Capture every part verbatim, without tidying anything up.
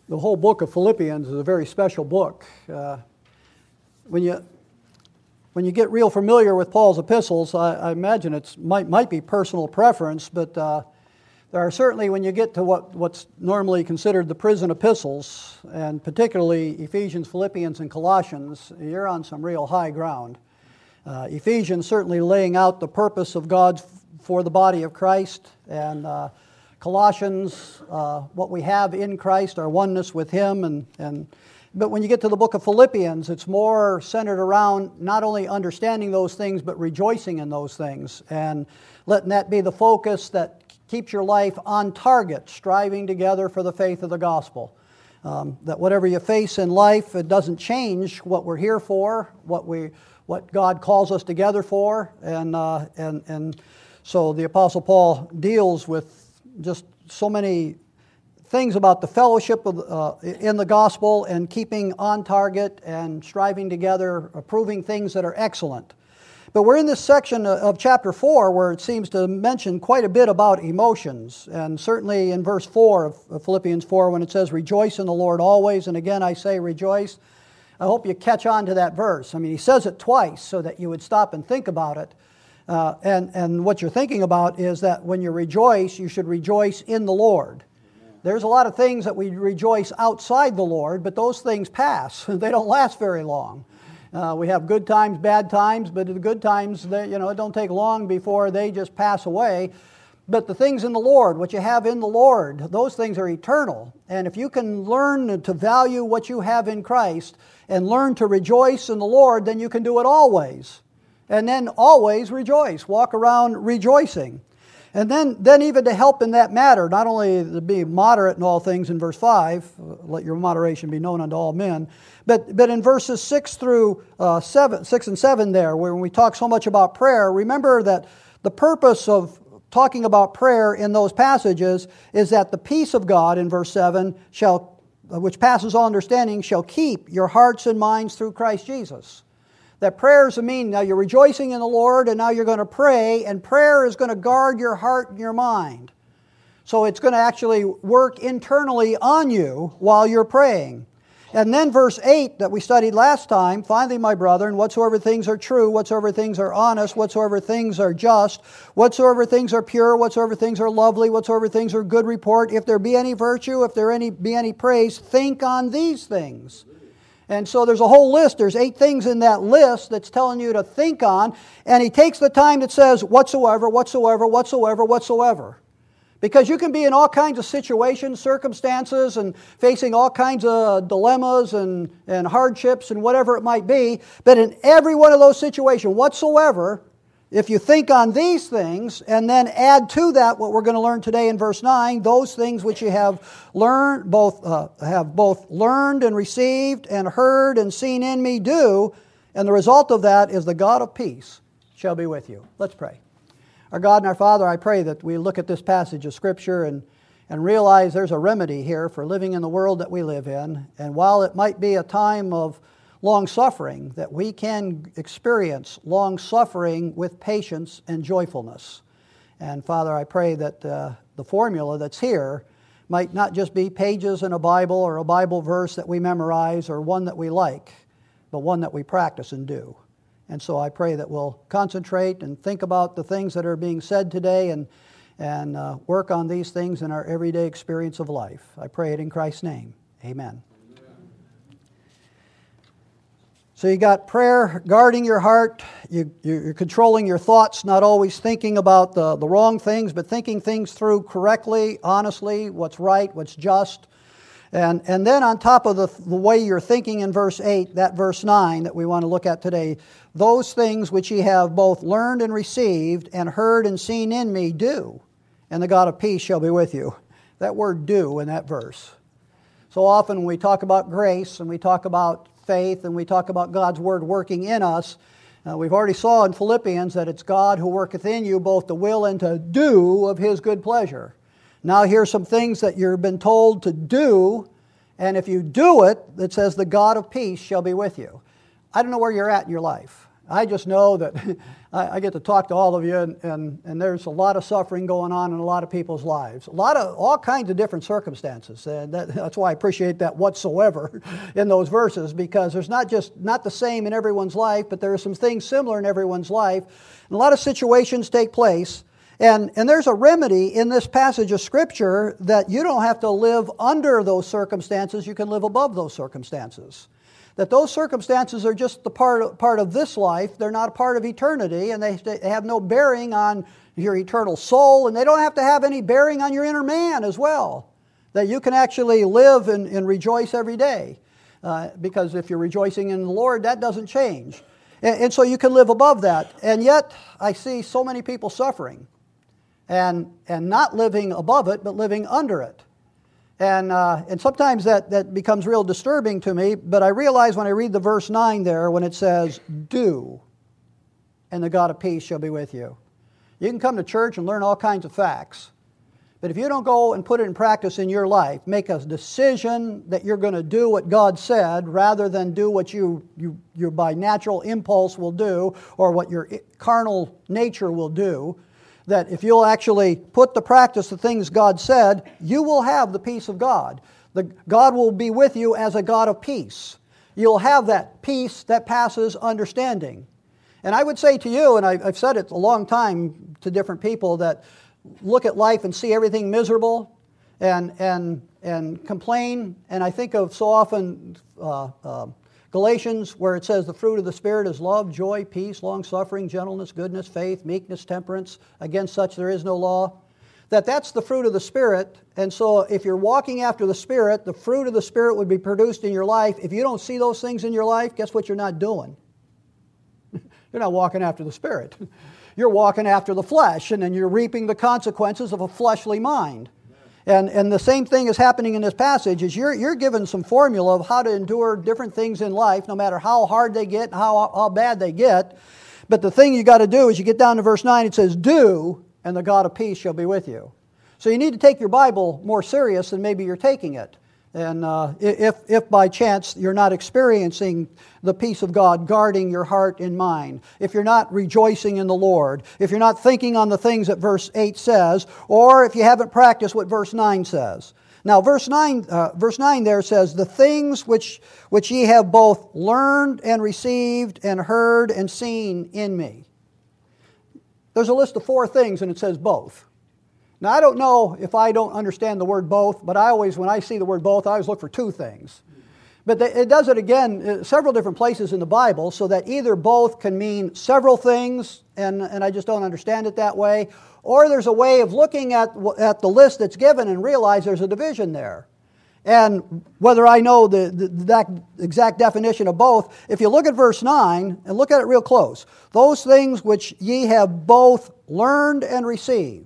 The whole book of Philippians is a very special book. Uh, when you when you get real familiar with Paul's epistles, I, I imagine it might might be personal preference, but uh, there are certainly, when you get to what, what's normally considered the prison epistles, and particularly Ephesians, Philippians, and Colossians, you're on some real high ground. Uh, Ephesians certainly laying out the purpose of God for the body of Christ, and uh, Colossians, uh, what we have in Christ, our oneness with Him. and and But when you get to the book of Philippians, it's more centered around not only understanding those things, but rejoicing in those things, and letting that be the focus that keeps your life on target, striving together for the faith of the gospel. Um, that whatever you face in life, it doesn't change what we're here for, what we, what God calls us together for, and uh, and and so the Apostle Paul deals with just so many things about the fellowship of, uh, in the gospel, and keeping on target and striving together, approving things that are excellent. But we're in this section of chapter four where it seems to mention quite a bit about emotions. And certainly in verse four of Philippians four, when it says, "Rejoice in the Lord always," and again I say rejoice, I hope you catch on to that verse. I mean, he says it twice so that you would stop and think about it. Uh, and, and what you're thinking about is that when you rejoice, you should rejoice in the Lord. Amen. There's a lot of things that we rejoice outside the Lord, but those things pass. They don't last very long. Uh, we have good times, bad times, but the good times, they, you know, it don't take long before they just pass away. But the things in the Lord, what you have in the Lord, those things are eternal. And if you can learn to value what you have in Christ and learn to rejoice in the Lord, then you can do it always. And then always rejoice. Walk around rejoicing. And then, then even to help in that matter, not only to be moderate in all things in verse five, let your moderation be known unto all men, but, but in verses six through uh, seven, six and seven there, where we talk so much about prayer, remember that the purpose of talking about prayer in those passages is that the peace of God, in verse seven, shall, which passes all understanding, shall keep your hearts and minds through Christ Jesus. That prayer is a mean, now you're rejoicing in the Lord, and now you're going to pray, and prayer is going to guard your heart and your mind. So it's going to actually work internally on you while you're praying. And then verse eight that we studied last time, "Finally, my brethren, whatsoever things are true, whatsoever things are honest, whatsoever things are just, whatsoever things are pure, whatsoever things are lovely, whatsoever things are good report, if there be any virtue, if there any, be any praise, think on these things." And so there's a whole list. There's eight things in that list that's telling you to think on. And he takes the time that says whatsoever, whatsoever, whatsoever, whatsoever. Because you can be in all kinds of situations, circumstances, and facing all kinds of dilemmas and, and hardships and whatever it might be. But in every one of those situations, whatsoever, if you think on these things, and then add to that what we're going to learn today in verse nine, those things which you have learned, both uh, have both learned and received and heard and seen in me do, and the result of that is the God of peace shall be with you. Let's pray. Our God and our Father, I pray that we look at this passage of Scripture and, and realize there's a remedy here for living in the world that we live in. And while it might be a time of long-suffering, that we can experience long-suffering with patience and joyfulness. And Father, I pray that uh, the formula that's here might not just be pages in a Bible or a Bible verse that we memorize or one that we like, but one that we practice and do. And so I pray that we'll concentrate and think about the things that are being said today and, and uh, work on these things in our everyday experience of life. I pray it in Christ's name. Amen. So you got prayer guarding your heart, you, you're controlling your thoughts, not always thinking about the, the wrong things, but thinking things through correctly, honestly, what's right, what's just. And, and then on top of the, the way you're thinking in verse eight, that verse nine that we want to look at today, those things which ye have both learned and received and heard and seen in me do, and the God of peace shall be with you. That word do in that verse. So often when we talk about grace and we talk about faith and we talk about God's Word working in us, uh, we've already saw in Philippians that it's God who worketh in you both to will and to do of His good pleasure. Now here's some things that you've been told to do, and if you do it, it says the God of peace shall be with you. I don't know where you're at in your life. I just know that I, I get to talk to all of you, and, and, and there's a lot of suffering going on in a lot of people's lives. A lot of, all kinds of different circumstances. And that, that's why I appreciate that whatsoever in those verses, because there's not just, not the same in everyone's life, but there are some things similar in everyone's life. And a lot of situations take place. And, and there's a remedy in this passage of Scripture that you don't have to live under those circumstances. You can live above those circumstances. That those circumstances are just the part of, part of this life. They're not a part of eternity, and they, they have no bearing on your eternal soul, and they don't have to have any bearing on your inner man as well. That you can actually live and, and rejoice every day. Uh, because if you're rejoicing in the Lord, that doesn't change. And, and so you can live above that. And yet, I see so many people suffering. And, and not living above it, but living under it. And, uh, and sometimes that, that becomes real disturbing to me, but I realize when I read the verse nine there, when it says, do, and the God of peace shall be with you. You can come to church and learn all kinds of facts, but if you don't go and put it in practice in your life, make a decision that you're going to do what God said rather than do what you, you, you by natural impulse will do or what your carnal nature will do, that if you'll actually put to practice the things God said, you will have the peace of God. The, God will be with you as a God of peace. You'll have that peace that passes understanding. And I would say to you, and I, I've said it a long time to different people, that look at life and see everything miserable and, and, and complain. And I think of so often uh, uh, Galatians, where it says the fruit of the Spirit is love, joy, peace, long-suffering, gentleness, goodness, faith, meekness, temperance. Against such there is no law. That that's the fruit of the Spirit. And so if you're walking after the Spirit, the fruit of the Spirit would be produced in your life. If you don't see those things in your life, guess what you're not doing? You're not walking after the Spirit. You're walking after the flesh, and then you're reaping the consequences of a fleshly mind. And, and the same thing is happening in this passage, is you're, you're given some formula of how to endure different things in life, no matter how hard they get and how, how bad they get. But the thing you got to do is you get down to verse nine, it says, do, and the God of peace shall be with you. So you need to take your Bible more serious than maybe you're taking it. And uh, if, if by chance you're not experiencing the peace of God guarding your heart and mind, if you're not rejoicing in the Lord, if you're not thinking on the things that verse eight says, or if you haven't practiced what verse nine says. Now, verse nine, uh, verse nine there says, the things which, which ye have both learned and received and heard and seen in me. There's a list of four things, and it says both. Now, I don't know if I don't understand the word both, but I always, when I see the word both, I always look for two things. But it does it again several different places in the Bible, so that either both can mean several things, and, and I just don't understand it that way, or there's a way of looking at, at the list that's given and realize there's a division there. And whether I know the, the, that exact definition of both, if you look at verse nine, and look at it real close, those things which ye have both learned and received.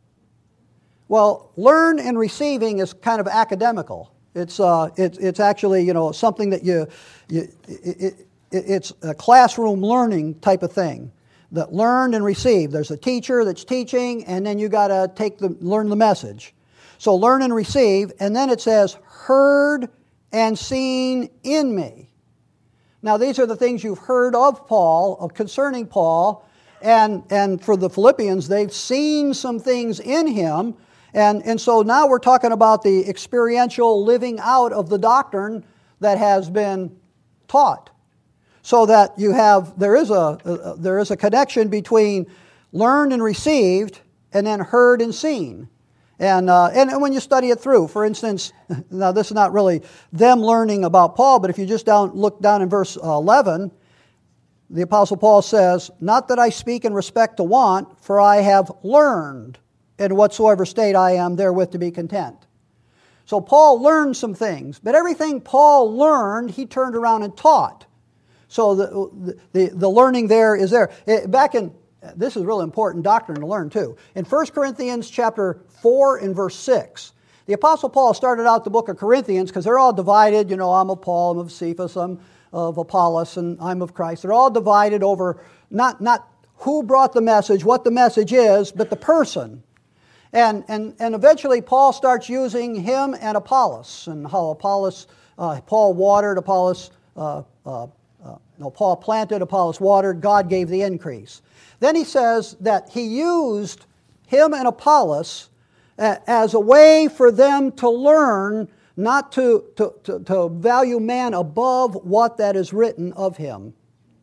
Well, learn and receiving is kind of academical. It's uh, it's it's actually you know something that you, you it, it, it's a classroom learning type of thing. That learned and received. There's a teacher that's teaching, and then you got to take the learn the message. So learn and receive, and then it says heard and seen in me. Now these are the things you've heard of Paul, of concerning Paul, and and for the Philippians, they've seen some things in him. And, and so now we're talking about the experiential living out of the doctrine that has been taught. So that you have, there is a, a there is a connection between learned and received and then heard and seen. And, uh, and, and when you study it through, for instance, now this is not really them learning about Paul, but if you just down look down in verse eleven, the Apostle Paul says, not that I speak in respect to want, for I have learned in whatsoever state I am therewith to be content. So Paul learned some things, but everything Paul learned, he turned around and taught. So the, the, the learning there is there. It, back in, this is really important doctrine to learn too. In First Corinthians chapter four and verse six, the Apostle Paul started out the book of Corinthians because they're all divided. You know, I'm of Paul, I'm of Cephas, I'm of Apollos, and I'm of Christ. They're all divided over not, not who brought the message, what the message is, but the person. And, and, and eventually Paul starts using him and Apollos, and how Apollos, uh, Paul watered, Apollos uh, uh, uh, no, Paul planted, Apollos watered, God gave the increase. Then he says that he used him and Apollos uh, as a way for them to learn not to, to, to, to value man above what that is written of him.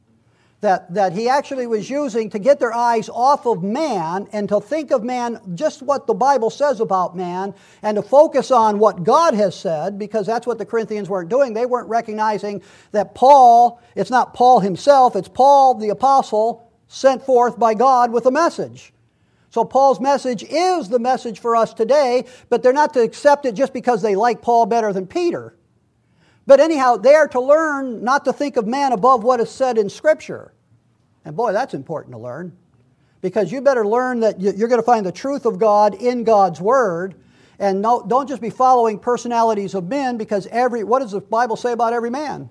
That, that he actually was using to get their eyes off of man and to think of man just what the Bible says about man and to focus on what God has said, because that's what the Corinthians weren't doing. They weren't recognizing that Paul, it's not Paul himself, it's Paul the apostle sent forth by God with a message. So Paul's message is the message for us today, but they're not to accept it just because they like Paul better than Peter. But anyhow, they are to learn not to think of man above what is said in Scripture. And boy, that's important to learn. Because you better learn that you're going to find the truth of God in God's Word. And no, don't just be following personalities of men, because every, what does the Bible say about every man?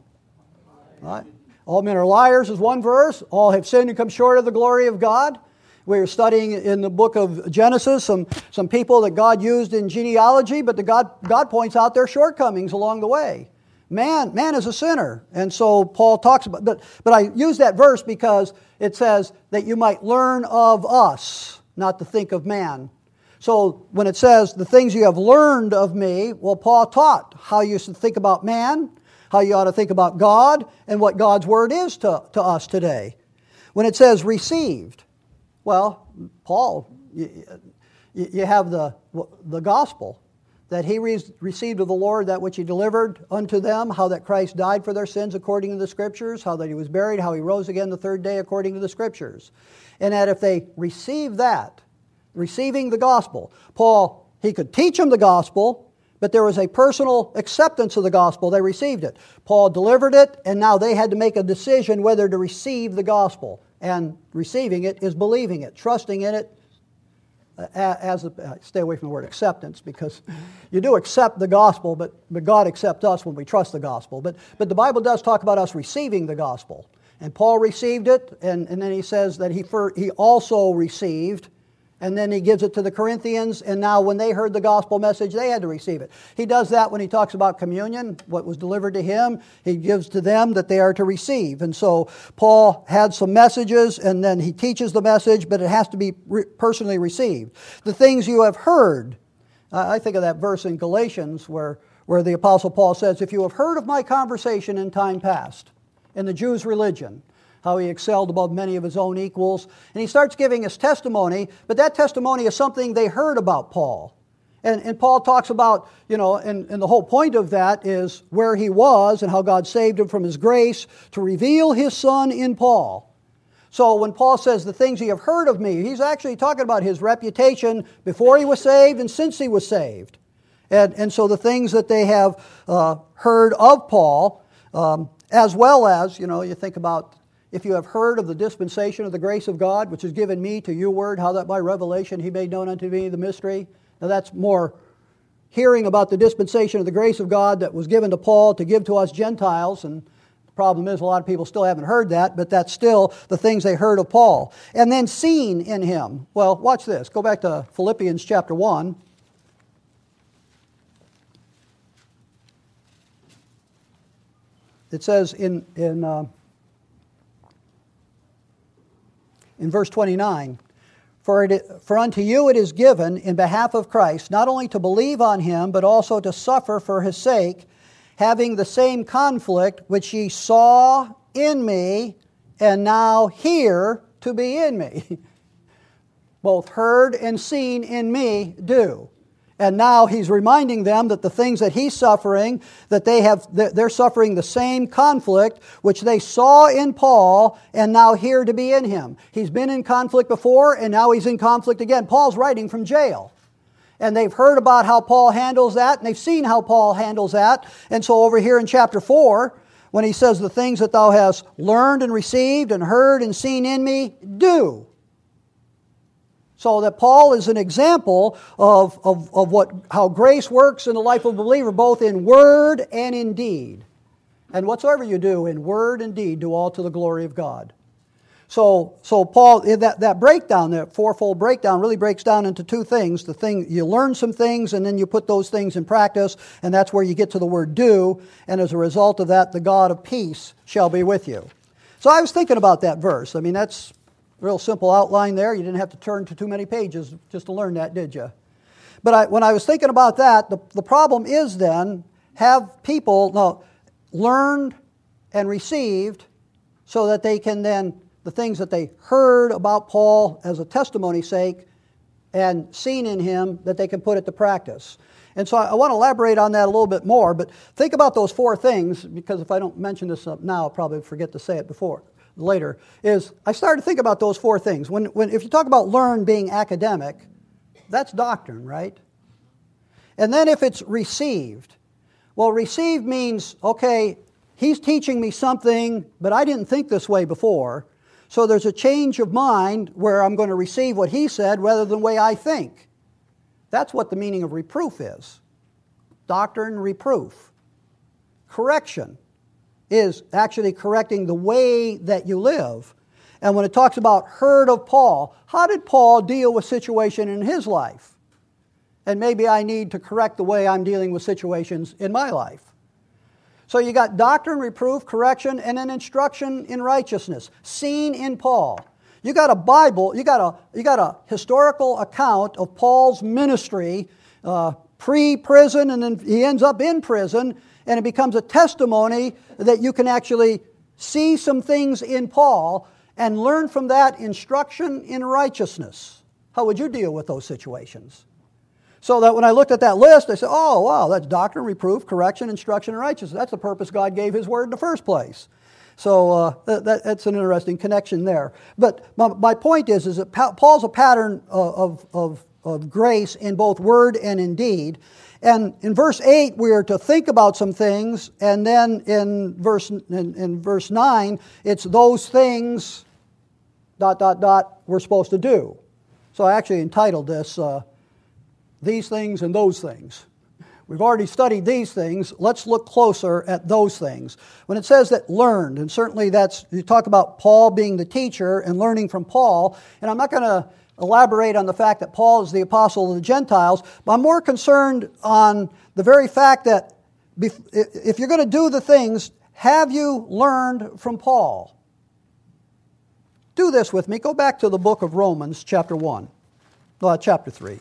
Right? All men are liars is one verse. All have sinned and come short of the glory of God. We were studying in the book of Genesis some, some people that God used in genealogy, but the God, God points out their shortcomings along the way. Man, man is a sinner. And so Paul talks about, but, but I use that verse because it says that you might learn of us, not to think of man. So when it says the things you have learned of me, well, Paul taught how you should think about man, how you ought to think about God, and what God's Word is to, to us today. When it says received, well, Paul, you, you have the, the gospel. That he re- received of the Lord that which he delivered unto them, how that Christ died for their sins according to the Scriptures, how that he was buried, how he rose again the third day according to the Scriptures. And that if they receive that, receiving the gospel, Paul, he could teach them the gospel, but there was a personal acceptance of the gospel. They received it. Paul delivered it, and now they had to make a decision whether to receive the gospel. And receiving it is believing it, trusting in it, as a, stay away from the word acceptance, because you do accept the gospel, but, but God accepts us when we trust the gospel. But, but the Bible does talk about us receiving the gospel. And Paul received it, and, and then he says that he, for, he also received, and then he gives it to the Corinthians, and now when they heard the gospel message, they had to receive it. He does that when he talks about communion, what was delivered to him, he gives to them that they are to receive. And so Paul had some messages, and then he teaches the message, but it has to be re- personally received. The things you have heard, uh, I think of that verse in Galatians where, where the Apostle Paul says, if you have heard of my conversation in time past, in the Jews' religion, how he excelled above many of his own equals. And he starts giving his testimony, but that testimony is something they heard about Paul. And, and Paul talks about, you know, and, and the whole point of that is where he was and how God saved him from his grace to reveal his Son in Paul. So when Paul says the things you have heard of me, he's actually talking about his reputation before he was saved and since he was saved. And, and so the things that they have uh, heard of Paul, um, as well as, you know, you think about, if you have heard of the dispensation of the grace of God, which is given me to your word, how that by revelation he made known unto me the mystery. Now that's more hearing about the dispensation of the grace of God that was given to Paul to give to us Gentiles. And the problem is a lot of people still haven't heard that, but that's still the things they heard of Paul. And then seen in him. Well, watch this. Go back to Philippians chapter one. It says in... in uh, In verse twenty-nine, for, it, for unto you it is given in behalf of Christ, not only to believe on him, but also to suffer for his sake, having the same conflict which ye saw in me, and now hear to be in me. Both heard and seen in me do. And now he's reminding them that the things that he's suffering, that they have, they're suffering the same conflict which they saw in Paul and now hear to be in him. He's been in conflict before and now he's in conflict again. Paul's writing from jail. And they've heard about how Paul handles that and they've seen how Paul handles that. And so over here in chapter four, when he says the things that thou hast learned and received and heard and seen in me, do. So that Paul is an example of, of, of what how grace works in the life of a believer, both in word and in deed. And whatsoever you do in word and deed, do all to the glory of God. So, so Paul, that, that breakdown, that fourfold breakdown really breaks down into two things. The thing, you learn some things and then you put those things in practice, and that's where you get to the word do, and as a result of that, the God of peace shall be with you. So I was thinking about that verse. I mean, that's a real simple outline there. You didn't have to turn to too many pages just to learn that, did you? But I, when I was thinking about that, the, the problem is then, have people no, learned and received so that they can then, the things that they heard about Paul as a testimony's sake and seen in him, that they can put it to practice. And so I, I want to elaborate on that a little bit more, but think about those four things, because if I don't mention this up now, I'll probably forget to say it before, later, is I started to think about those four things. When, when, if you talk about learn being academic, that's doctrine, right? And then if it's received, well, received means, okay, he's teaching me something, but I didn't think this way before. So there's a change of mind where I'm going to receive what he said rather than the way I think. That's what the meaning of reproof is. Doctrine, reproof. Correction is actually correcting the way that you live. And when it talks about heard of Paul, how did Paul deal with situation in his life? And maybe I need to correct the way I'm dealing with situations in my life. So you got doctrine, reproof, correction, and then instruction in righteousness, seen in Paul. You got a Bible, you got a, you got a historical account of Paul's ministry uh, pre-prison, and then he ends up in prison, and it becomes a testimony that you can actually see some things in Paul and learn from that instruction in righteousness. How would you deal with those situations? So that when I looked at that list, I said, oh, wow, that's doctrine, reproof, correction, instruction, and righteousness. That's the purpose God gave His Word in the first place. So uh, that, that's an interesting connection there. But my, my point is, is that Paul's a pattern of, of, of grace in both word and in deed. And in verse eight, we are to think about some things, and then in verse, in, in verse nine, it's those things, dot, dot, dot, we're supposed to do. So I actually entitled this, uh, These Things and Those Things. We've already studied these things. Let's look closer at those things. When it says that learned, and certainly that's, you talk about Paul being the teacher and learning from Paul, and I'm not going to elaborate on the fact that Paul is the apostle of the Gentiles, but I'm more concerned on the very fact that if you're going to do the things, have you learned from Paul? Do this with me. Go back to the book of Romans, chapter one, uh, chapter three.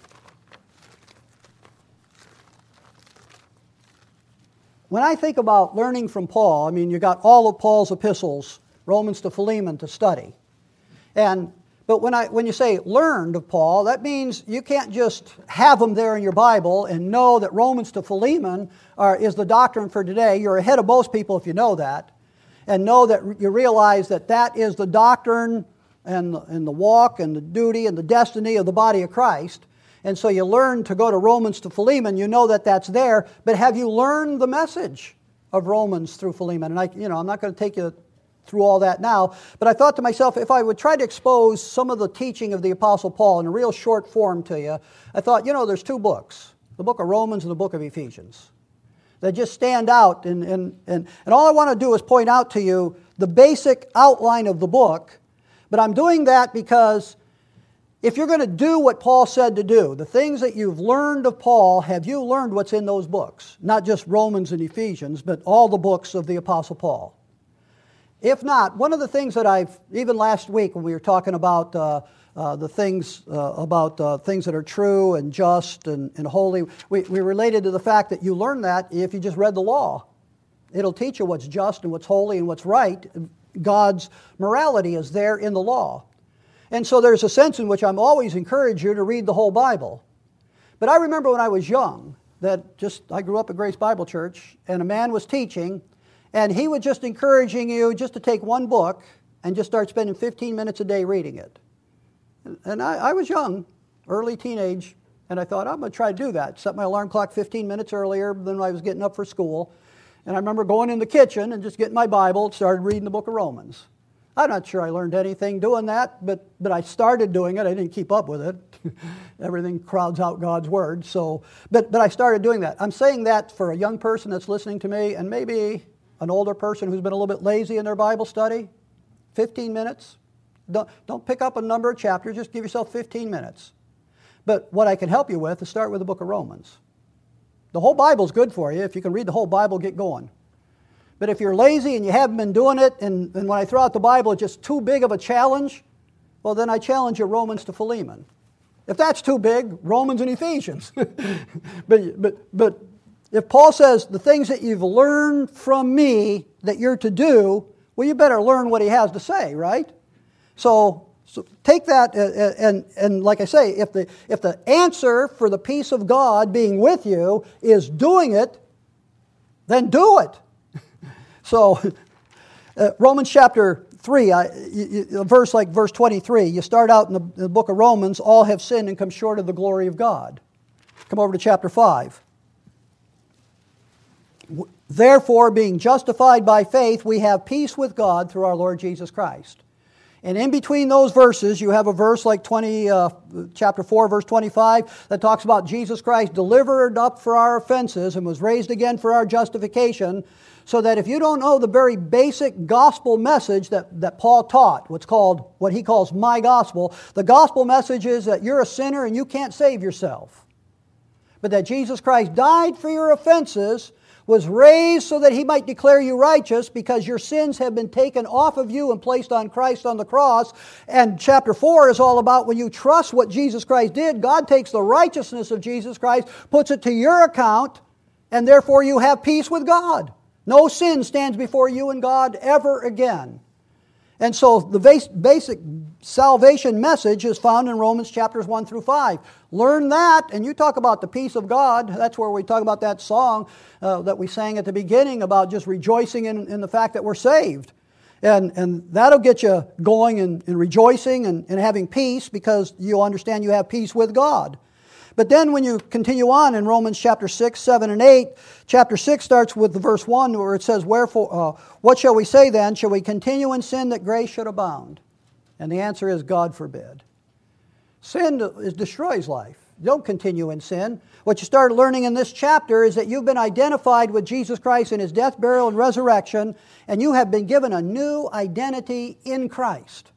When I think about learning from Paul, I mean, you got all of Paul's epistles, Romans to Philemon, to study. And but when I when you say learned of Paul, that means you can't just have them there in your Bible and know that Romans to Philemon are, is the doctrine for today. You're ahead of most people if you know that, and know that you realize that that is the doctrine and and the walk and the duty and the destiny of the body of Christ. And so you learn to go to Romans to Philemon, you know that that's there, but have you learned the message of Romans through Philemon? And I, you know, I'm not going to take you through all that now, but I thought to myself, if I would try to expose some of the teaching of the Apostle Paul in a real short form to you, I thought, you know, there's two books, the book of Romans and the book of Ephesians, that just stand out. And, and, and, and all I want to do is point out to you the basic outline of the book, but I'm doing that because if you're going to do what Paul said to do, the things that you've learned of Paul, have you learned what's in those books? Not just Romans and Ephesians, but all the books of the Apostle Paul. If not, one of the things that I've, even last week when we were talking about uh, uh, the things, uh, about uh, things that are true and just and, and holy, we, we related to the fact that you learn that if you just read the law. It'll teach you what's just and what's holy and what's right. God's morality is there in the law. And so there's a sense in which I'm always encourage you to read the whole Bible. But I remember when I was young, that just, I grew up at Grace Bible Church, and a man was teaching, and he was just encouraging you just to take one book and just start spending fifteen minutes a day reading it. And I, I was young, early teenage, and I thought, I'm going to try to do that. Set my alarm clock fifteen minutes earlier than I was getting up for school. And I remember going in the kitchen and just getting my Bible and started reading the book of Romans. I'm not sure I learned anything doing that, but, but I started doing it. I didn't keep up with it. Everything crowds out God's Word. So, but, but I started doing that. I'm saying that for a young person that's listening to me, and maybe an older person who's been a little bit lazy in their Bible study. fifteen minutes Don't, don't pick up a number of chapters. Just give yourself fifteen minutes. But what I can help you with is start with the book of Romans. The whole Bible's good for you. If you can read the whole Bible, get going. But if you're lazy and you haven't been doing it, and, and when I throw out the Bible, it's just too big of a challenge, well, then I challenge you Romans to Philemon. If that's too big, Romans and Ephesians. but, but, but if Paul says, the things that you've learned from me that you're to do, well, you better learn what he has to say, right? So, so take that, uh, and, and like I say, if the, if the answer for the peace of God being with you is doing it, then do it. So, uh, Romans chapter three, I, you, you, a verse like verse twenty-three, you start out in the, in the book of Romans, all have sinned and come short of the glory of God. Come over to chapter five. Therefore, being justified by faith, we have peace with God through our Lord Jesus Christ. And in between those verses, you have a verse like twenty, uh, chapter four, verse twenty-five, that talks about Jesus Christ delivered up for our offenses and was raised again for our justification. So that if you don't know the very basic gospel message that, that Paul taught, what's called, what he calls my gospel, the gospel message is that you're a sinner and you can't save yourself. But that Jesus Christ died for your offenses, was raised so that he might declare you righteous because your sins have been taken off of you and placed on Christ on the cross. And chapter four is all about when you trust what Jesus Christ did, God takes the righteousness of Jesus Christ, puts it to your account, and therefore you have peace with God. No sin stands before you and God ever again. And so the basic salvation message is found in Romans chapters one through five. Learn that, and you talk about the peace of God. That's where we talk about that song uh, that we sang at the beginning about just rejoicing in, in the fact that we're saved. And, and that'll get you going and, and rejoicing and, and having peace because you understand you have peace with God. But then when you continue on in Romans chapter six, seven, and eight, chapter six starts with the verse one where it says, "Wherefore, uh, what shall we say then? Shall we continue in sin that grace should abound?" And the answer is, God forbid. Sin is, destroys life. Don't continue in sin. What you start learning in this chapter is that you've been identified with Jesus Christ in His death, burial, and resurrection, and you have been given a new identity in Christ.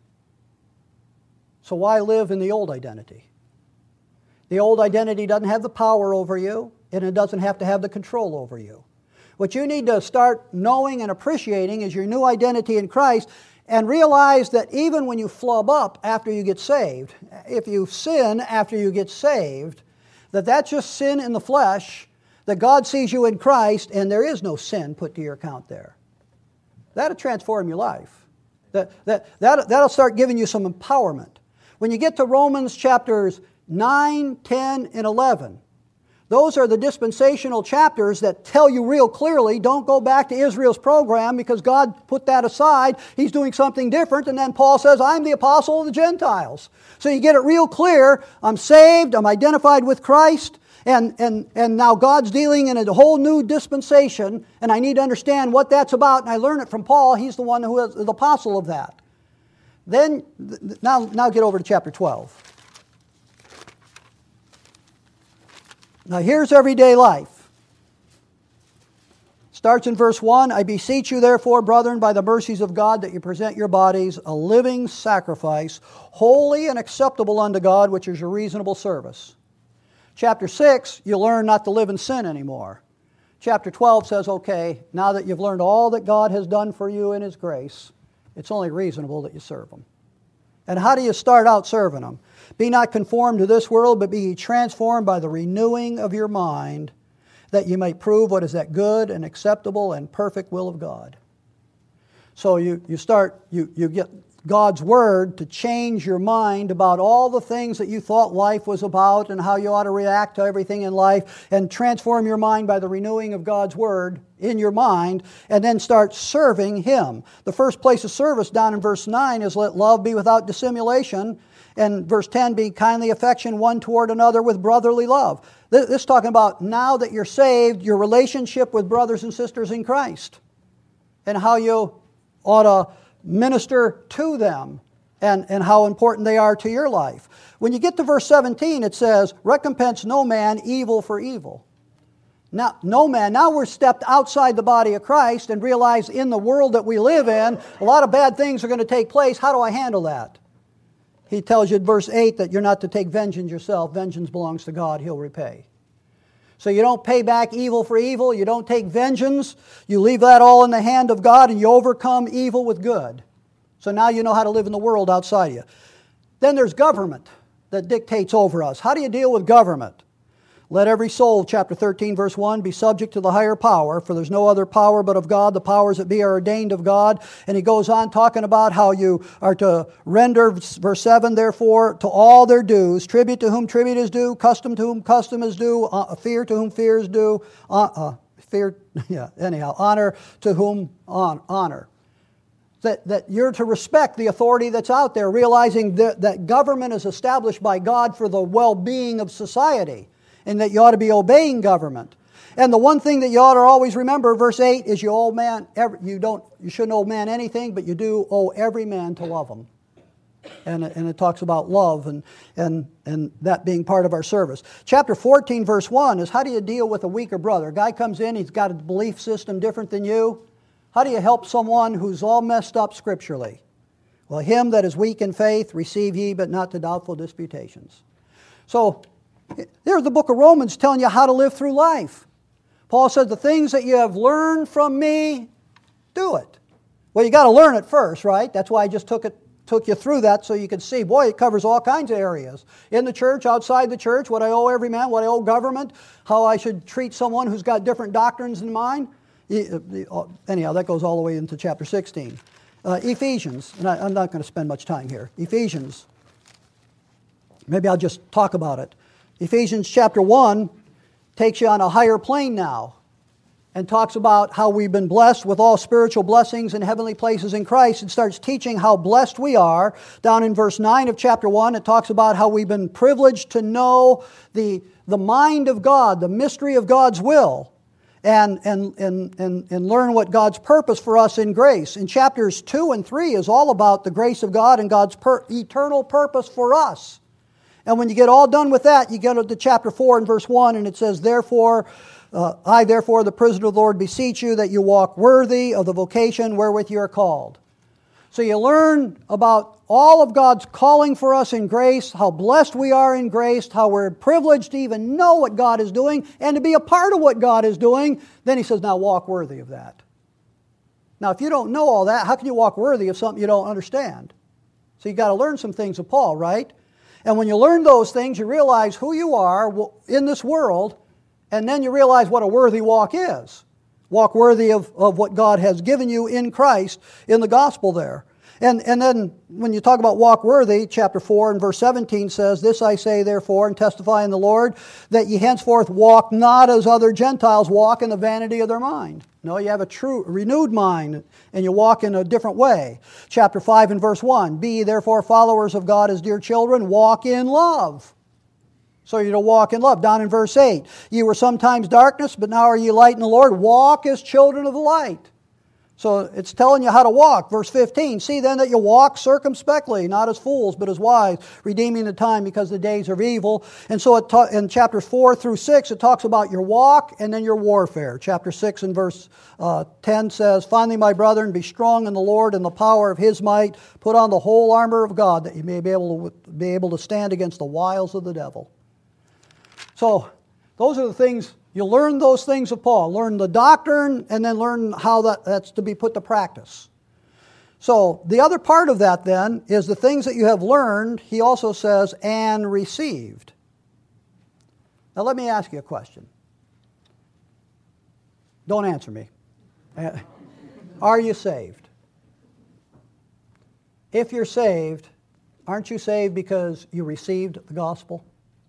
So why live in the old identity? The old identity doesn't have the power over you, and it doesn't have to have the control over you. What you need to start knowing and appreciating is your new identity in Christ, and realize that even when you flub up after you get saved, if you sin after you get saved, that that's just sin in the flesh, that God sees you in Christ, and there is no sin put to your account there. That'll transform your life. That, that, that, that'll start giving you some empowerment. When you get to Romans chapters nine, ten, and eleven. Those are the dispensational chapters that tell you real clearly, don't go back to Israel's program because God put that aside. He's doing something different. And then Paul says, I'm the apostle of the Gentiles. So you get it real clear. I'm saved. I'm identified with Christ. And, and, and now God's dealing in a whole new dispensation. And I need to understand what that's about. And I learn it from Paul. He's the one who is the apostle of that. Then, now, now get over to chapter twelve. Now here's everyday life. Starts in verse one, I beseech you therefore, brethren, by the mercies of God, that you present your bodies a living sacrifice, holy and acceptable unto God, which is your reasonable service. Chapter six, you learn not to live in sin anymore. Chapter twelve says, okay, now that you've learned all that God has done for you in His grace, it's only reasonable that you serve Him. And how do you start out serving Him? Be not conformed to this world, but be ye transformed by the renewing of your mind, that you may prove what is that good and acceptable and perfect will of God. So you, you start, you, you get God's Word to change your mind about all the things that you thought life was about and how you ought to react to everything in life, and transform your mind by the renewing of God's Word in your mind, and then start serving Him. The first place of service down in verse nine is let love be without dissimulation, and verse ten, be kindly affection one toward another with brotherly love. This is talking about now that you're saved, your relationship with brothers and sisters in Christ, and how you ought to minister to them, and, and how important they are to your life. When you get to verse seventeen, it says, recompense no man evil for evil. Now, no man, now we're stepped outside the body of Christ and realize in the world that we live in, a lot of bad things are going to take place. How do I handle that? he tells you in verse eight that you're not to take vengeance yourself. Vengeance belongs to God. He'll repay. So you don't pay back evil for evil. You don't take vengeance. You leave that all in the hand of God, and you overcome evil with good. So now you know how to live in the world outside of you. Then there's government that dictates over us. How do you deal with government? Let every soul, chapter thirteen, verse one, be subject to the higher power, for there's no other power but of God. The powers that be are ordained of God. And he goes on talking about how you are to render, verse seven, therefore, to all their dues, tribute to whom tribute is due, custom to whom custom is due, uh, fear to whom fear is due, uh, uh, fear, yeah, anyhow, honor to whom on, honor. That, that you're to respect the authority that's out there, realizing that, that government is established by God for the well-being of society, and that you ought to be obeying government. And the one thing that you ought to always remember, verse eight, is you owe man, every, you don't, you shouldn't owe man anything, but you do owe every man to love him. And, and it talks about love and, and, and that being part of our service. Chapter fourteen, verse one is how do you deal with a weaker brother? A guy comes in, he's got a belief system different than you. How do you help someone who's all messed up scripturally? Well, him that is weak in faith, receive ye, but not to doubtful disputations. So, there's the book of Romans telling you how to live through life. Paul said, the things that you have learned from me, do it. Well, you got to learn it first, right? That's why I just took it, took you through that so you could see, boy, it covers all kinds of areas. In the church, outside the church, what I owe every man, what I owe government, how I should treat someone who's got different doctrines than mine. Anyhow, that goes all the way into chapter sixteen. Uh, Ephesians, and I, I'm not going to spend much time here. Ephesians, maybe I'll just talk about it. Ephesians chapter one takes you on a higher plane now and talks about how we've been blessed with all spiritual blessings in heavenly places in Christ. It starts teaching how blessed we are. Down in verse nine of chapter one, it talks about how we've been privileged to know the, the mind of God, the mystery of God's will. And, and, and, and, and learn what God's purpose for us in grace. In chapters two and three is all about the grace of God and God's per- eternal purpose for us. And when you get all done with that, you get to chapter four and verse one, and it says, Therefore, uh, I therefore, the prisoner of the Lord, beseech you that you walk worthy of the vocation wherewith you are called. So you learn about all of God's calling for us in grace, how blessed we are in grace, how we're privileged to even know what God is doing and to be a part of what God is doing. Then he says, now walk worthy of that. Now, if you don't know all that, how can you walk worthy of something you don't understand? So you've got to learn some things of Paul, right? And when you learn those things, you realize who you are in this world, and then you realize what a worthy walk is. Walk worthy of, of what God has given you in Christ in the gospel there. And, and then when you talk about walk worthy, chapter four and verse seventeen says, This I say therefore and testify in the Lord, that ye henceforth walk not as other Gentiles walk in the vanity of their mind. No, you have a true, renewed mind, and you walk in a different way. Chapter five and verse one, Be ye therefore followers of God as dear children, walk in love. So you're to walk in love. Down in verse eight, Ye were sometimes darkness, but now are ye light in the Lord. Walk as children of the light. So it's telling you how to walk. Verse fifteen, See then that you walk circumspectly, not as fools, but as wise, redeeming the time because the days are evil. And so it ta- in chapters four through six, it talks about your walk and then your warfare. Chapter six and verse uh, ten says, Finally, my brethren, be strong in the Lord and the power of His might. Put on the whole armor of God, that you may be able to, be able to stand against the wiles of the devil. So those are the things, you learn those things of Paul. Learn the doctrine and then learn how that, that's to be put to practice. So the other part of that then is the things that you have learned, he also says, and received. Now let me ask you a question. Don't answer me. Are you saved? If you're saved, aren't you saved because you received the gospel?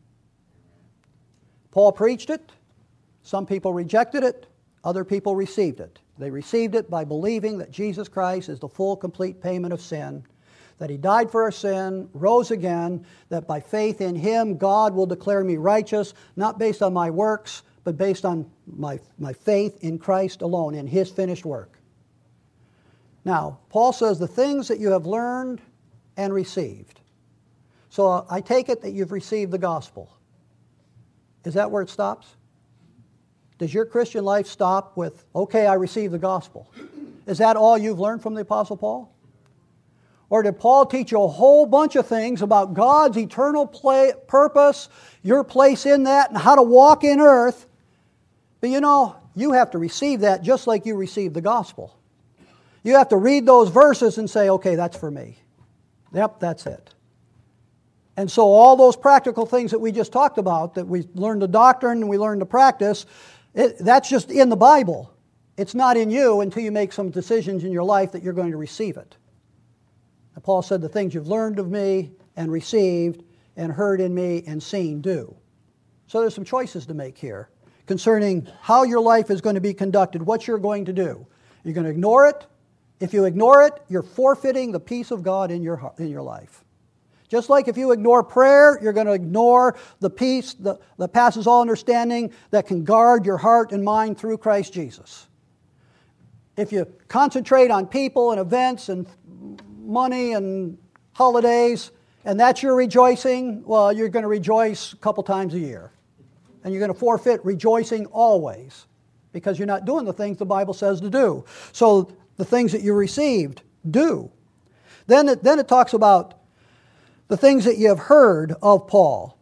Paul preached it. Some people rejected it. Other people received it. They received it by believing that Jesus Christ is the full, complete payment of sin, that He died for our sin, rose again, that by faith in Him, God will declare me righteous, not based on my works, but based on my, my faith in Christ alone, in His finished work. Now, Paul says the things that you have learned and received. So I take it that you've received the gospel. Is that where it stops? Does your Christian life stop with, okay, I received the gospel? Is that all you've learned from the Apostle Paul? Or did Paul teach you a whole bunch of things about God's eternal play, purpose, your place in that, and how to walk in earth? But you know, you have to receive that just like you received the gospel. You have to read those verses and say, okay, that's for me. Yep, that's it. And so all those practical things that we just talked about, that we learned the doctrine and we learned the practice, it, that's just in the Bible. It's not in you until you make some decisions in your life that you're going to receive it. And Paul said, the things you've learned of me and received and heard in me and seen, do. So there's some choices to make here concerning how your life is going to be conducted, what you're going to do. You're going to ignore it. If you ignore it, you're forfeiting the peace of God in your in your life. Just like if you ignore prayer, you're going to ignore the peace that, that passes all understanding that can guard your heart and mind through Christ Jesus. If you concentrate on people and events and money and holidays, and that's your rejoicing, well, you're going to rejoice a couple times a year. And you're going to forfeit rejoicing always because you're not doing the things the Bible says to do. So the things that you received, do. Then it, then it talks about the things that you have heard of Paul.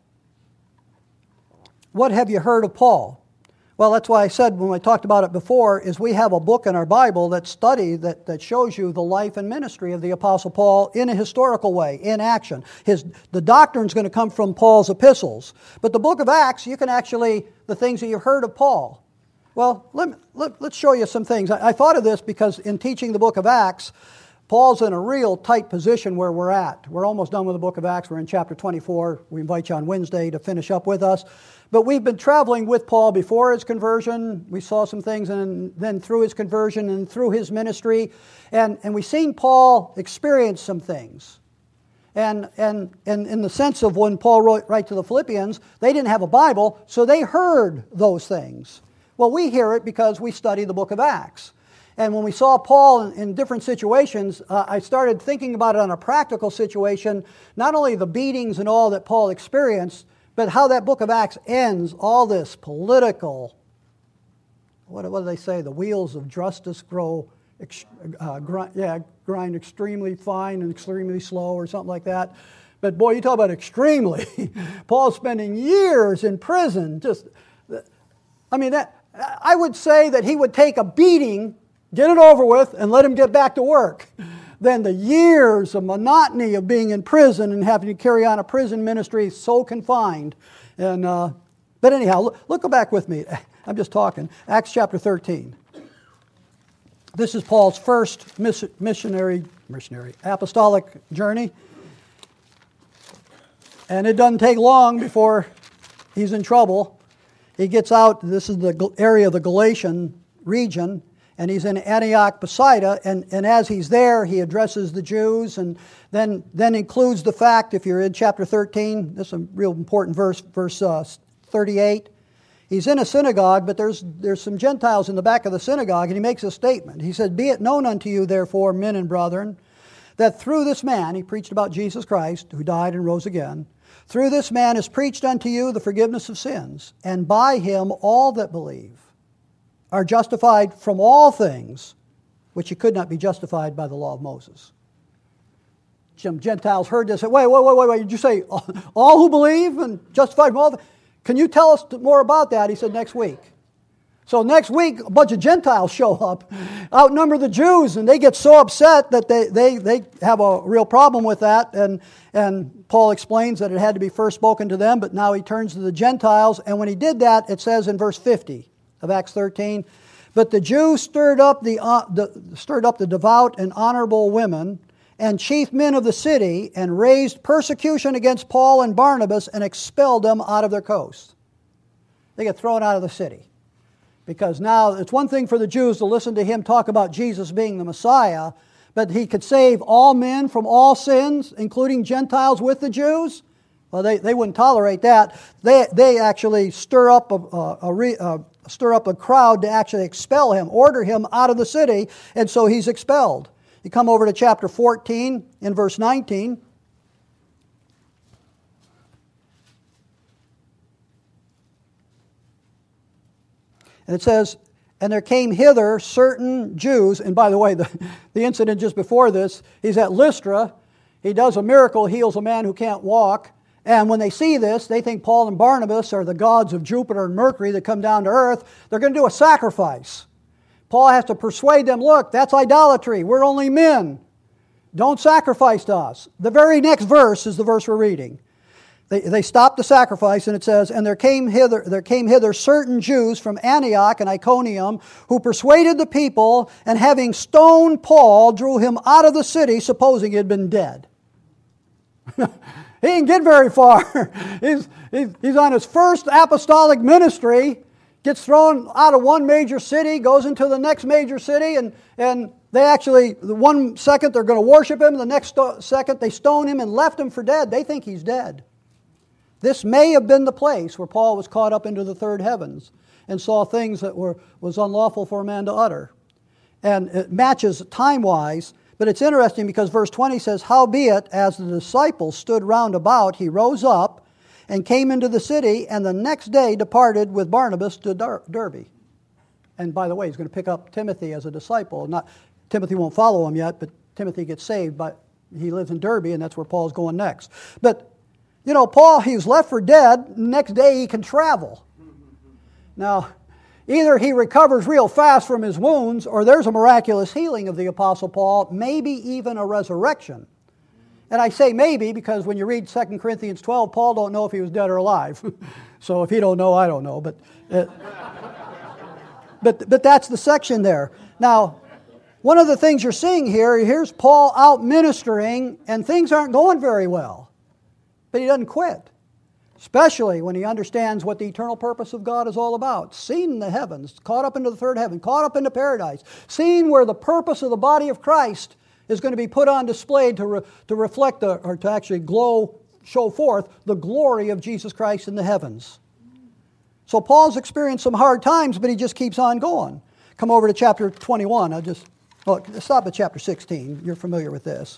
What have you heard of Paul? Well, that's why I said when I talked about it before, is we have a book in our Bible that study that, that shows you the life and ministry of the Apostle Paul in a historical way, in action. His the doctrine is going to come from Paul's epistles. But the book of Acts, you can actually, the things that you've heard of Paul. Well, let, me, let, let's show you some things. I, I thought of this because in teaching the book of Acts, Paul's in a real tight position where we're at. We're almost done with the book of Acts. We're in chapter twenty-four. We invite you on Wednesday to finish up with us. But we've been traveling with Paul before his conversion. We saw some things, and then through his conversion and through his ministry. And, and we've seen Paul experience some things. And, and, and in the sense of when Paul wrote right to the Philippians, they didn't have a Bible, so they heard those things. Well, we hear it because we study the book of Acts. And when we saw Paul in, in different situations, uh, I started thinking about it on a practical situation, not only the beatings and all that Paul experienced, but how that book of Acts ends, all this political, what, what do they say, the wheels of justice grow, uh, grind, yeah, grind extremely fine and extremely slow or something like that. But boy, you talk about extremely. Paul's spending years in prison. Just, I mean, that I would say that he would take a beating, get it over with, and let him get back to work. Then the years of monotony of being in prison and having to carry on a prison ministry so confined. And uh, but anyhow, look, look back with me. I'm just talking. Acts chapter thirteen. This is Paul's first miss, missionary, missionary, apostolic journey. And it doesn't take long before he's in trouble. He gets out, this is the area of the Galatian region, and he's in Antioch, Pisidia, and, and as he's there, he addresses the Jews, and then, then includes the fact, if you're in chapter thirteen, this is a real important verse, verse uh, thirty-eight. He's in a synagogue, but there's, there's some Gentiles in the back of the synagogue, and he makes a statement. He said, "Be it known unto you, therefore, men and brethren, that through this man," he preached about Jesus Christ, who died and rose again, "through this man is preached unto you the forgiveness of sins, and by him all that believe are justified from all things which you could not be justified by the law of Moses." Some Gentiles heard this and said, wait, wait, wait, wait, wait, did you say all who believe and justified from all? Can you tell us more about that? He said, next week. So next week, a bunch of Gentiles show up, outnumber the Jews, and they get so upset that they, they, they have a real problem with that. And, and Paul explains that it had to be first spoken to them, but now he turns to the Gentiles. And when he did that, it says in verse fifty of Acts thirteen, "But the Jews stirred up the, uh, the, stirred up the devout and honorable women and chief men of the city, and raised persecution against Paul and Barnabas, and expelled them out of their coast." They get thrown out of the city. Because now it's one thing for the Jews to listen to him talk about Jesus being the Messiah, but he could save all men from all sins, including Gentiles with the Jews. Well, they, they wouldn't tolerate that. They, they actually stir up a, a, a, a stir up a crowd to actually expel him, order him out of the city, and so he's expelled. You come over to chapter fourteen in verse nineteen. And it says, "And there came hither certain Jews," and by the way, the, the incident just before this, he's at Lystra, He does a miracle, heals a man who can't walk. And when they see this, they think Paul and Barnabas are the gods of Jupiter and Mercury that come down to earth. They're going to do a sacrifice. Paul has to persuade them, look, that's idolatry. We're only men. Don't sacrifice to us. The very next verse is the verse we're reading. They, they stopped the sacrifice, and it says, And there came hither there came hither certain Jews from Antioch and Iconium, who persuaded the people, and having stoned Paul, drew him out of the city, supposing he had been dead. He didn't get very far. he's, he's, he's on his first apostolic ministry, gets thrown out of one major city, goes into the next major city, and, and they actually, the one second they're going to worship him, the next sto- second they stone him and left him for dead. They think he's dead. This may have been the place where Paul was caught up into the third heavens and saw things that were was unlawful for a man to utter. And it matches time-wise. But it's interesting because verse twenty says, Howbeit, as the disciples stood round about, he rose up and came into the city, and the next day departed with Barnabas to Dar- Derbe. And by the way, he's going to pick up Timothy as a disciple. Not Timothy won't follow him yet, but Timothy gets saved, but he lives in Derbe, and that's where Paul's going next. But, you know, Paul, he was left for dead. Next day he can travel. Now, either he recovers real fast from his wounds, or there's a miraculous healing of the Apostle Paul, maybe even a resurrection. And I say maybe because when you read Second Corinthians twelve, Paul don't know if he was dead or alive. So if he don't know, I don't know. But, uh, but, but that's the section there. Now, one of the things you're seeing here, here's Paul out ministering, and things aren't going very well. But he doesn't quit. Especially when he understands what the eternal purpose of God is all about. Seen in the heavens, caught up into the third heaven, caught up into paradise. Seen where the purpose of the body of Christ is going to be put on display to, re, to reflect, the, or to actually glow, show forth the glory of Jesus Christ in the heavens. So Paul's experienced some hard times, but he just keeps on going. Come over to chapter twenty-one. I'll just, well, stop at chapter sixteen. You're familiar with this.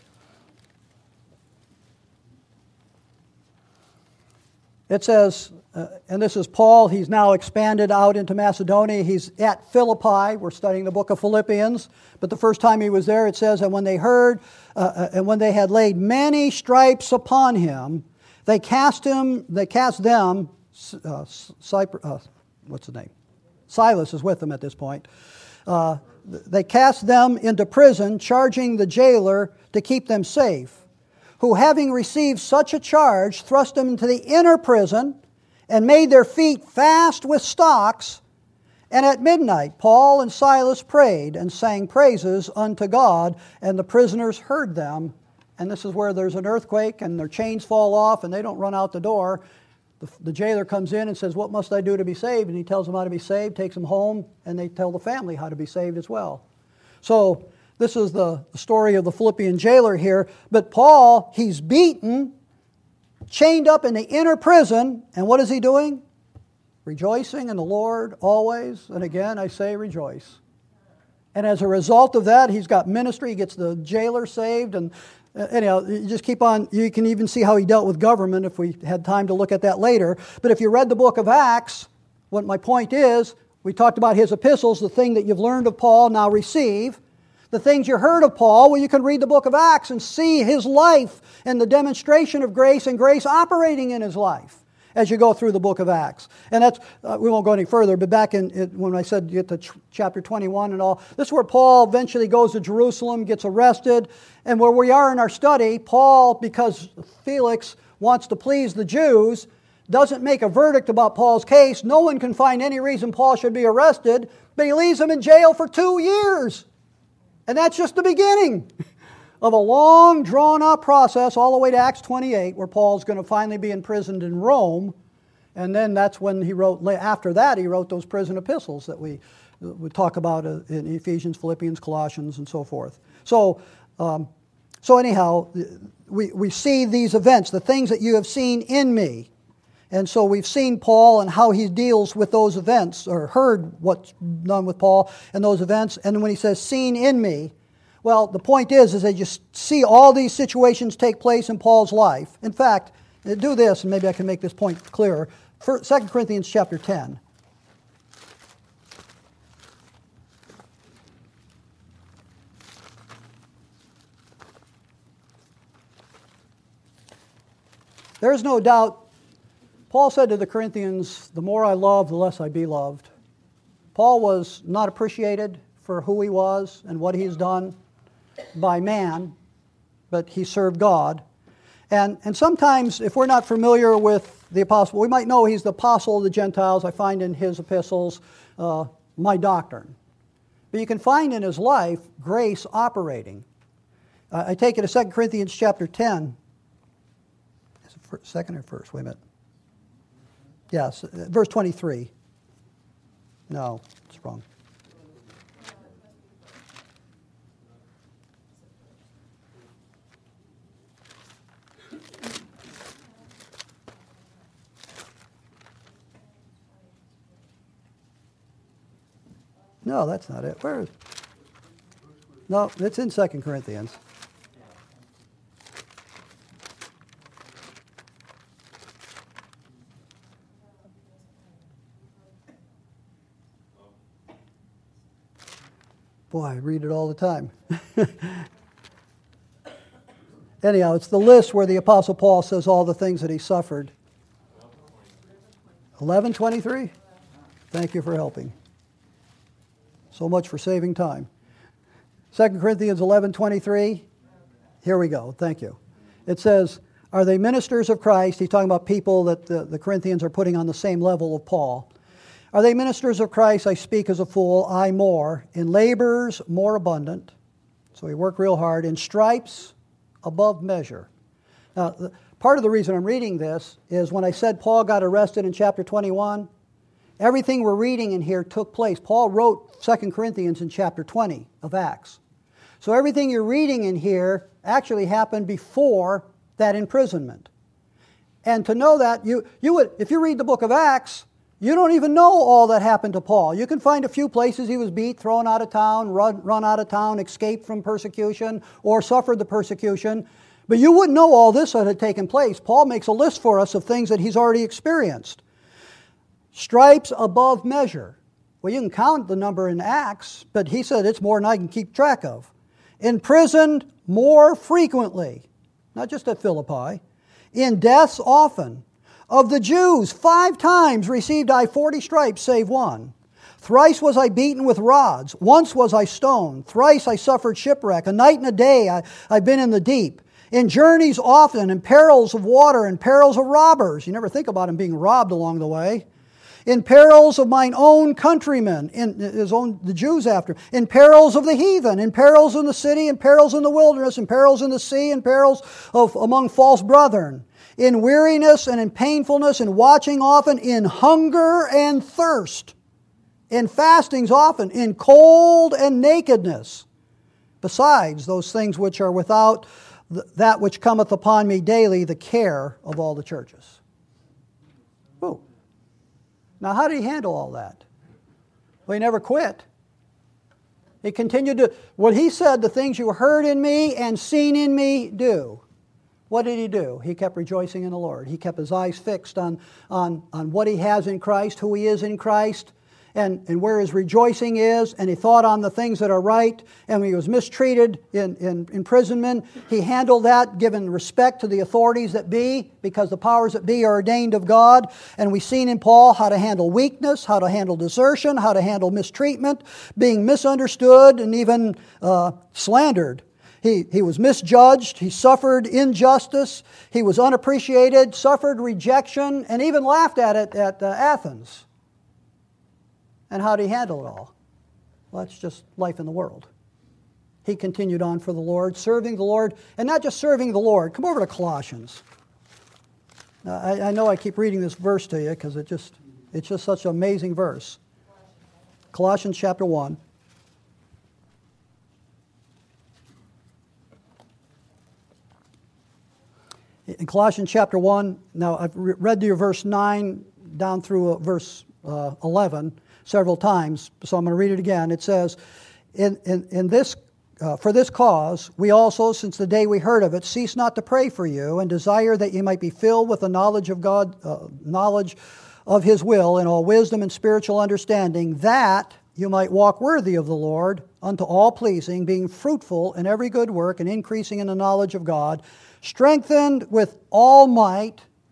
It says, uh, and this is Paul, he's now expanded out into Macedonia. He's at Philippi. We're studying the book of Philippians. But the first time he was there, it says, and when they heard, uh, and when they had laid many stripes upon him, they cast him, they cast them, uh, Cypr- uh, what's the name? Silas is with them at this point. Uh, they cast them into prison, charging the jailer to keep them safe, who having received such a charge, thrust them into the inner prison, and made their feet fast with stocks. And at midnight Paul and Silas prayed and sang praises unto God, and the prisoners heard them. And this is where there's an earthquake, and their chains fall off, and they don't run out the door. The, the jailer comes in and says, what must I do to be saved? And he tells them how to be saved, takes them home, and they tell the family how to be saved as well. So this is the story of the Philippian jailer here. But Paul, he's beaten, chained up in the inner prison. And what is he doing? Rejoicing in the Lord always. And again, I say rejoice. And as a result of that, he's got ministry. He gets the jailer saved. And uh, anyhow, you just keep on. You can even see how he dealt with government if we had time to look at that later. But if you read the book of Acts, what my point is, we talked about his epistles, the thing that you've learned of Paul, now receive. The things you heard of Paul, well, you can read the book of Acts and see his life and the demonstration of grace and grace operating in his life as you go through the book of Acts. And that's, uh, we won't go any further, but back in it, when I said you get to ch- chapter twenty-one and all, this is where Paul eventually goes to Jerusalem, gets arrested, and where we are in our study, Paul, because Felix wants to please the Jews, doesn't make a verdict about Paul's case. No one can find any reason Paul should be arrested, but he leaves him in jail for two years. And that's just the beginning of a long, drawn-out process all the way to Acts twenty-eight, where Paul's going to finally be imprisoned in Rome. And then that's when he wrote, after that, he wrote those prison epistles that we, we talk about in Ephesians, Philippians, Colossians, and so forth. So, um, so anyhow, we, we see these events, the things that you have seen in me. And so we've seen Paul and how he deals with those events, or heard what's done with Paul and those events. And when he says, seen in me, well, the point is, is they just see all these situations take place in Paul's life. In fact, do this, and maybe I can make this point clearer. Second Corinthians chapter ten. There's no doubt, Paul said to the Corinthians, the more I love, the less I be loved. Paul was not appreciated for who he was and what he's done by man, but he served God. And, and sometimes, if we're not familiar with the apostle, we might know he's the apostle of the Gentiles. I find in his epistles uh, my doctrine. But you can find in his life grace operating. Uh, I take it to Second Corinthians chapter ten. Is it first, second or first? Wait a minute. Yes, verse twenty-three. No, it's wrong. No, that's not it. Where is it? No, it's in Second Corinthians. Boy, I read it all the time. Anyhow, it's the list where the Apostle Paul says all the things that he suffered. eleven twenty-three? Thank you for helping. So much for saving time. Second Corinthians eleven twenty-three. Here we go. Thank you. It says, are they ministers of Christ? He's talking about people that the, the Corinthians are putting on the same level of Paul. Are they ministers of Christ? I speak as a fool, I more. In labors, more abundant. So he worked real hard. In stripes, above measure. Now, the, part of the reason I'm reading this is when I said Paul got arrested in chapter twenty-one, everything we're reading in here took place. Paul wrote Second Corinthians in chapter twenty of Acts. So everything you're reading in here actually happened before that imprisonment. And to know that, you, you would, if you read the book of Acts, you don't even know all that happened to Paul. You can find a few places he was beat, thrown out of town, run, run out of town, escaped from persecution, or suffered the persecution. But you wouldn't know all this that had taken place. Paul makes a list for us of things that he's already experienced. Stripes above measure. Well, you can count the number in Acts, but he said it's more than I can keep track of. Imprisoned more frequently, not just at Philippi. In deaths often. Of the Jews, five times received I forty stripes, save one. Thrice was I beaten with rods. Once was I stoned. Thrice I suffered shipwreck. A night and a day I, I've been in the deep. In journeys often, in perils of water, in perils of robbers. You never think about him being robbed along the way. In perils of mine own countrymen, in his own, the Jews after, in perils of the heathen, in perils in the city, in perils in the wilderness, in perils in the sea, in perils of among false brethren, in weariness and in painfulness, in watching often, in hunger and thirst, in fastings often, in cold and nakedness, besides those things which are without that which cometh upon me daily, the care of all the churches. Whoa. Now, how did he handle all that? Well, he never quit. He continued to, what he said, the things you heard in me and seen in me, do. What did he do? He kept rejoicing in the Lord. He kept his eyes fixed on, on, on what he has in Christ, who he is in Christ, and, and where his rejoicing is, and he thought on the things that are right, and when he was mistreated in, in imprisonment, he handled that, given respect to the authorities that be, because the powers that be are ordained of God, and we've seen in Paul how to handle weakness, how to handle desertion, how to handle mistreatment, being misunderstood, and even uh, slandered. He, he was misjudged, he suffered injustice, he was unappreciated, suffered rejection, and even laughed at it at uh, Athens. And how did he handle it all? Well, that's just life in the world. He continued on for the Lord, serving the Lord, and not just serving the Lord. Come over to Colossians. Now, I, I know I keep reading this verse to you because it just, it's just such an amazing verse. Colossians chapter one. In Colossians chapter one, now I've read to you verse nine down through verse uh, eleven several times, so I'm going to read it again. It says, in, in, in this, uh, for this cause, we also, since the day we heard of it, cease not to pray for you and desire that you might be filled with the knowledge of God, uh, knowledge of His will in all wisdom and spiritual understanding, that you might walk worthy of the Lord, unto all pleasing, being fruitful in every good work and increasing in the knowledge of God, strengthened with all might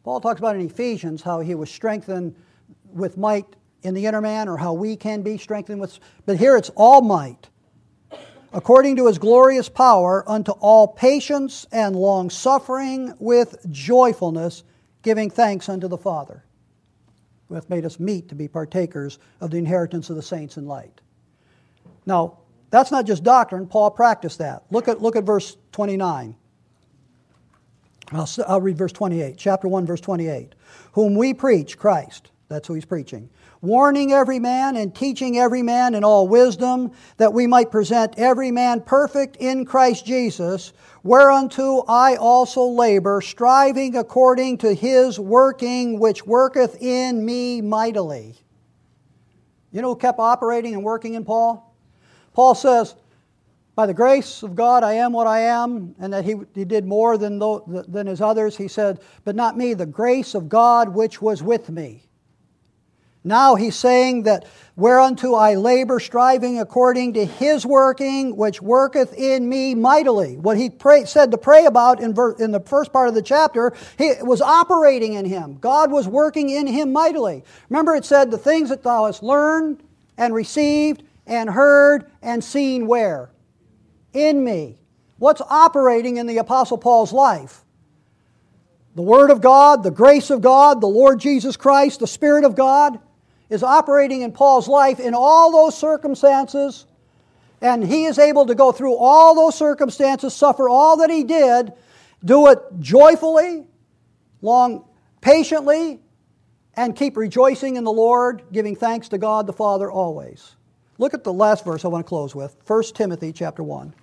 Paul talks about in Ephesians how he was strengthened with might in the inner man, or how we can be strengthened with, but here it's all might, according to his glorious power, unto all patience and long-suffering with joyfulness, giving thanks unto the Father, who hath made us meet to be partakers of the inheritance of the saints in light. Now, that's not just doctrine. Paul practiced that. Look at, look at verse twenty-nine. I'll, I'll read verse twenty-eight, chapter one, verse twenty-eight. Whom we preach, Christ, that's who he's preaching, warning every man and teaching every man in all wisdom, that we might present every man perfect in Christ Jesus, whereunto I also labor, striving according to his working, which worketh in me mightily. You know who kept operating and working in Paul? Paul says, by the grace of God I am what I am, and that he, he did more than, than his others. He said, but not me, the grace of God which was with me. Now he's saying that whereunto I labor, striving according to his working, which worketh in me mightily. What he pray, said to pray about in, ver, in the first part of the chapter, he was operating in him. God was working in him mightily. Remember it said, the things that thou hast learned and received and heard and seen where? In me. What's operating in the Apostle Paul's life? The Word of God, the grace of God, the Lord Jesus Christ, the Spirit of God is operating in Paul's life in all those circumstances, and he is able to go through all those circumstances, suffer all that he did, do it joyfully, long patiently, and keep rejoicing in the Lord, giving thanks to God the Father always. Look at the last verse I want to close with, First Timothy chapter one.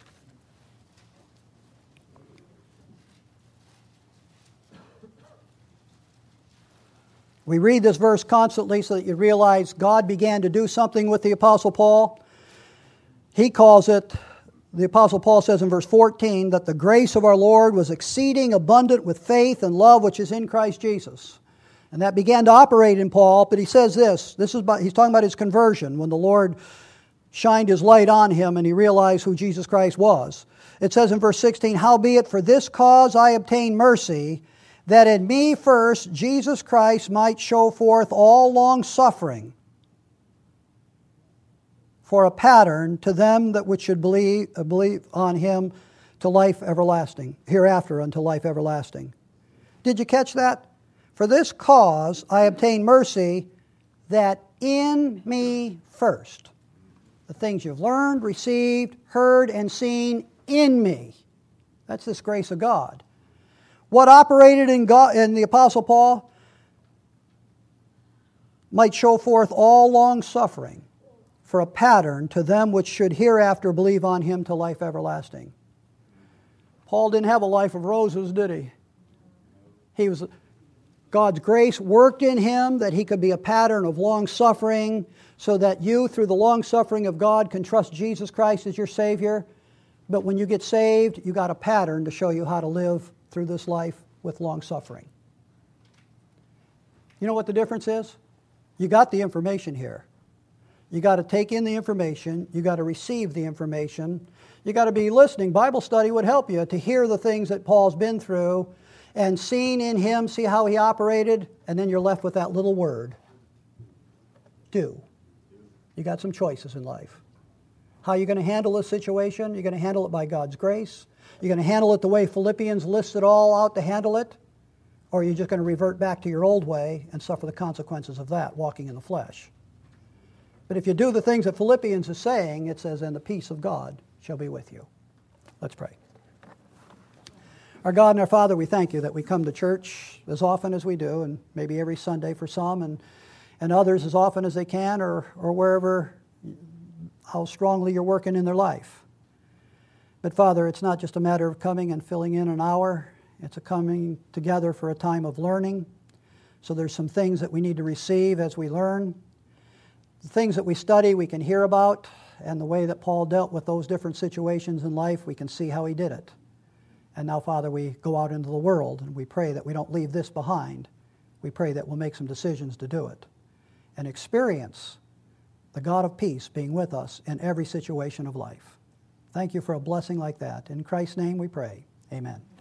We read this verse constantly so that you realize God began to do something with the Apostle Paul. He calls it, the Apostle Paul says in verse fourteen, that the grace of our Lord was exceeding abundant with faith and love which is in Christ Jesus. And that began to operate in Paul, but he says this, this is about, he's talking about his conversion, when the Lord shined his light on him and he realized who Jesus Christ was. It says in verse sixteen, howbeit for this cause I obtained mercy, that in me first Jesus Christ might show forth all long suffering for a pattern to them that which should believe, believe on him to life everlasting, hereafter unto life everlasting. Did you catch that? For this cause I obtained mercy, that in me first, the things you've learned, received, heard, and seen in me. That's this grace of God. What operated in God, in the Apostle Paul might show forth all long suffering for a pattern to them which should hereafter believe on him to life everlasting. Paul didn't have a life of roses, did he? He was, God's grace worked in him that he could be a pattern of long suffering, so that you, through the long suffering of God, can trust Jesus Christ as your Savior. But when you get saved, you got a pattern to show you how to live through this life with long suffering. You know what the difference is? You got the information here. You got to take in the information. You got to receive the information. You got to be listening. Bible study would help you to hear the things that Paul's been through and seeing in him, see how he operated, and then you're left with that little word. Do. You got some choices in life. How are you going to handle this situation? You're going to handle it by God's grace. You're going to handle it the way Philippians lists it all out to handle it, or you're just going to revert back to your old way and suffer the consequences of that, walking in the flesh. But if you do the things that Philippians is saying, it says, and the peace of God shall be with you. Let's pray. Our God and our Father, we thank you that we come to church as often as we do, and maybe every Sunday for some, and, and others as often as they can, or, or wherever, how strongly you're working in their life. But Father, it's not just a matter of coming and filling in an hour. It's a coming together for a time of learning. So there's some things that we need to receive as we learn. The things that we study, we can hear about, and the way that Paul dealt with those different situations in life, we can see how he did it. And now, Father, we go out into the world and we pray that we don't leave this behind. We pray that we'll make some decisions to do it and experience the God of peace being with us in every situation of life. Thank you for a blessing like that. In Christ's name we pray. Amen.